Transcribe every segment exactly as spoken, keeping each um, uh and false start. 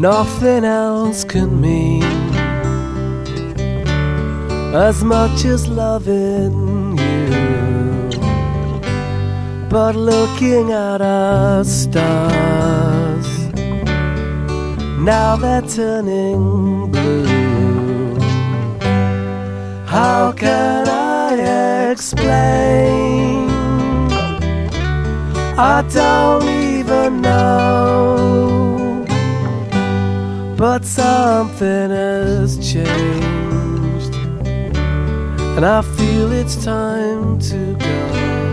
Nothing else can mean as much as loving you. But looking at our stars, now they're turning blue. How can I explain? I don't even know. But something has changed, and I feel it's time to go.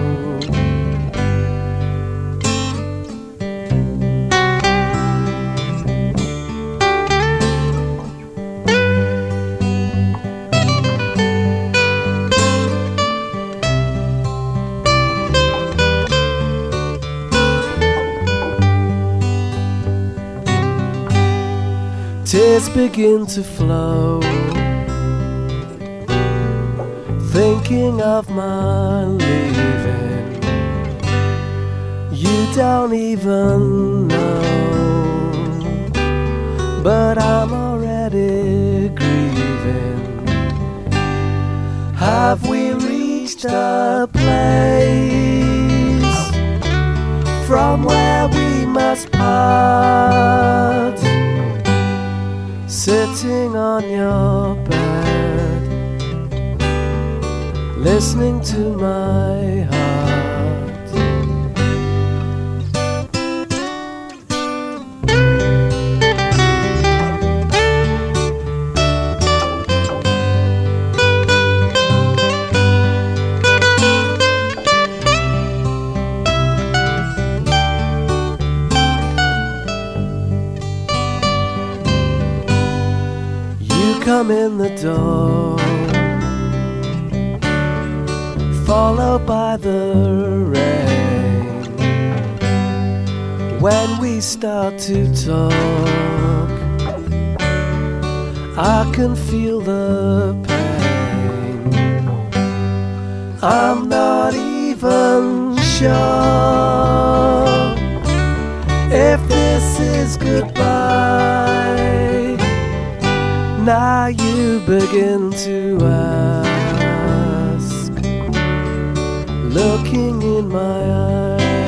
Tears begin to flow, thinking of my leaving. You don't even know, but I'm already grieving. Have we reached a place from where we must part? Sitting on your bed, listening to my heart. Come in the door, followed by the rain. When we start to talk, I can feel the pain. I'm not even sure if this is goodbye. Now you begin to ask, looking in my eyes.